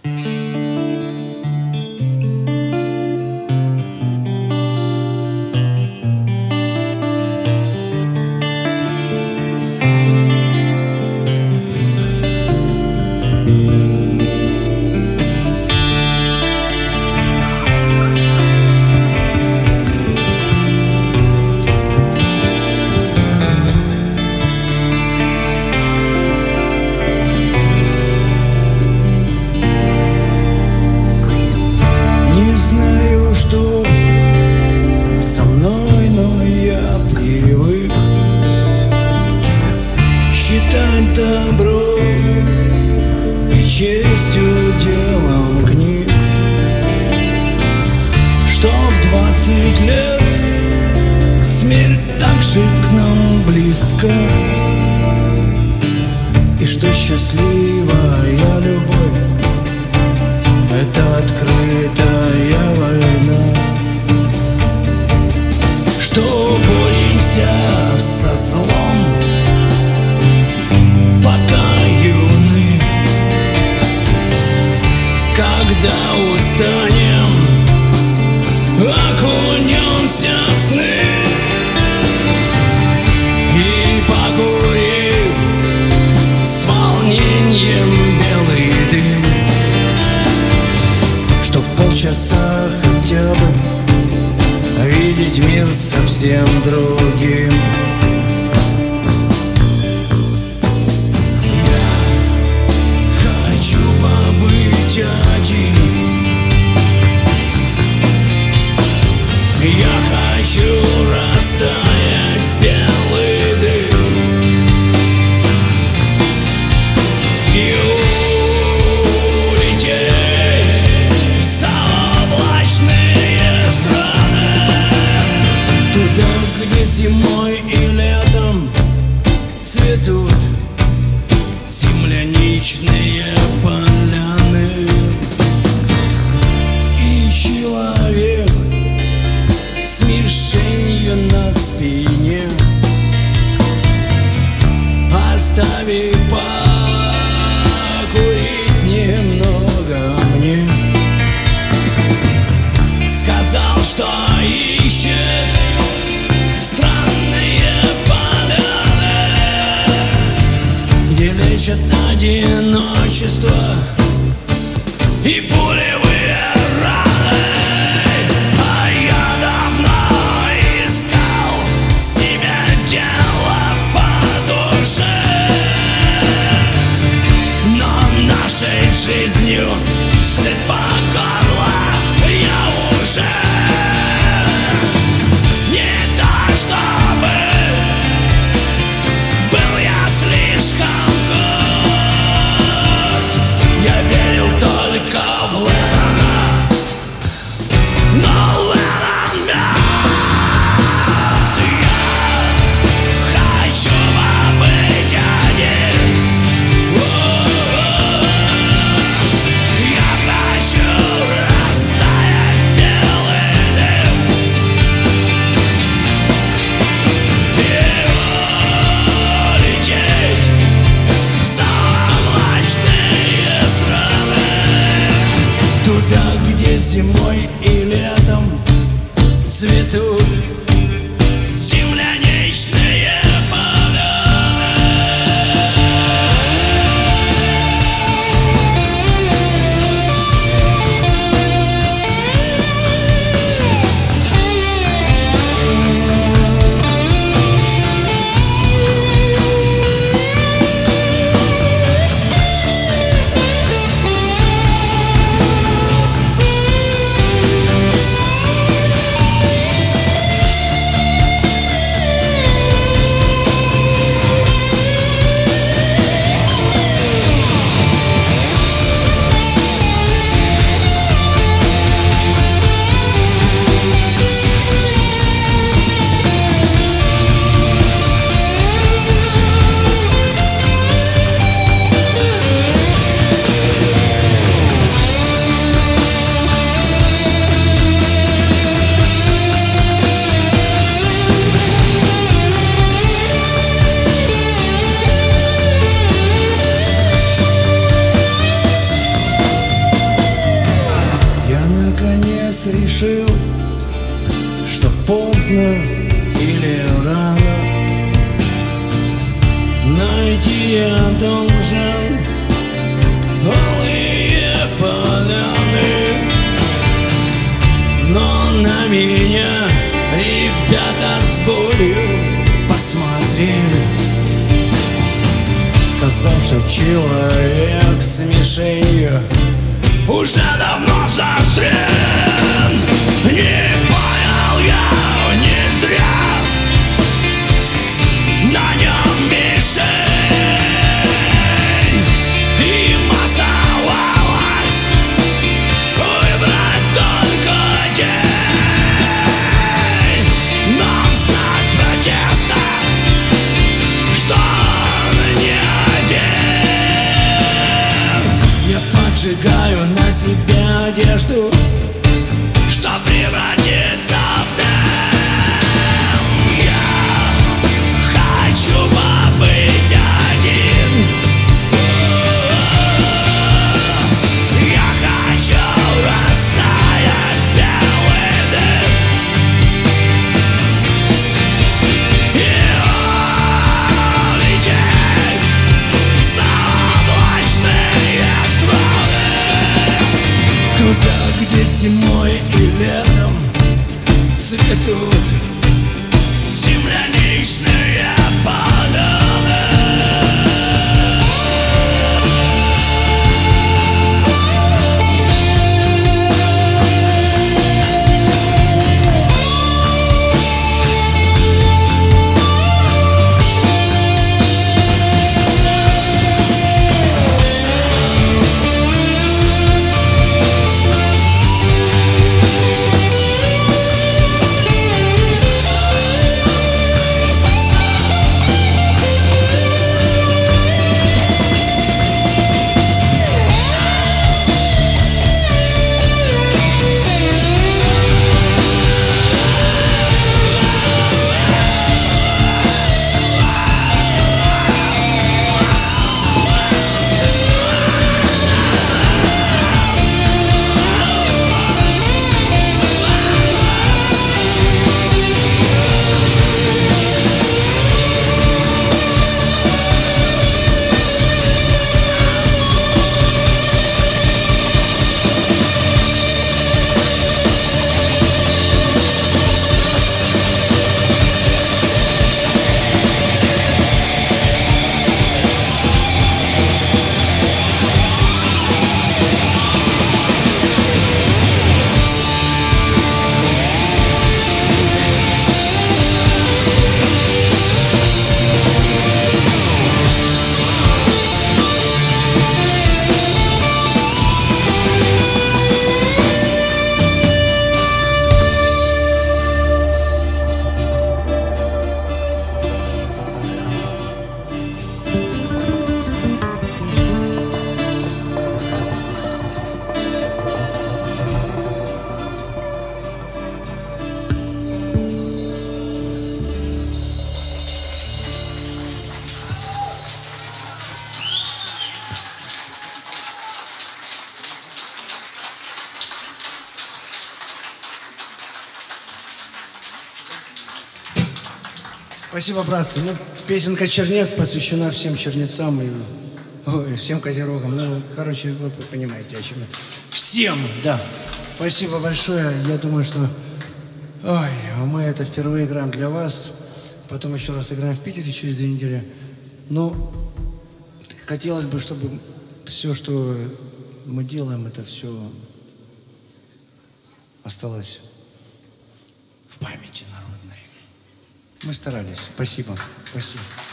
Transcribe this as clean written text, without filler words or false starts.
Знаю, что со мной, но я привык считать добро и честью делом книг, что в 20 лет смерть так же к нам близка, и что счастливая любовь — это открытая война, что боремся со злом, пока юны. Когда устанем, окунемся в сны, и покурив с волнением белый дым, полчаса хотя бы видеть мир совсем другим. Я хочу побыть один, я хочу растаять в белый дым и где зимой и летом цветут земляничные поляны, и человек с мишенью на спине, оставив покурить немного мне, сказал, что ищет странные поляны, где лечат одиночество и пулевые раны. А я давно искал себе дело по душе, но нашей жизнью сыт по горло я уже. раз решил, что поздно или рано найти я должен голые поляны. Но на меня ребята с болью посмотрели, сказав, что человек с мишенью уже давно застрелен. Не понял я, не зря на нем мишень. Им оставалось выбрать только день. Но в знак протеста, что он не один, я поджигаю на себе одежду, что превратится в дым. Я хочу побыть один. Я хочу растаять белый дым и улететь в заоблачные страны, туда, где зимой и летом цветут земляничные поляны. Спасибо, братцы. Ну, песенка «Чернец» посвящена всем чернецам и всем козерогам. Ну, короче, вы понимаете, о чем это. Всем, да. Спасибо большое. Я думаю, что... Ой, мы это впервые играем для вас. Потом еще раз играем в Питере через 2 недели. Ну, хотелось бы, чтобы все, что мы делаем, это все осталось в памяти народной. Мы старались. Спасибо. Спасибо.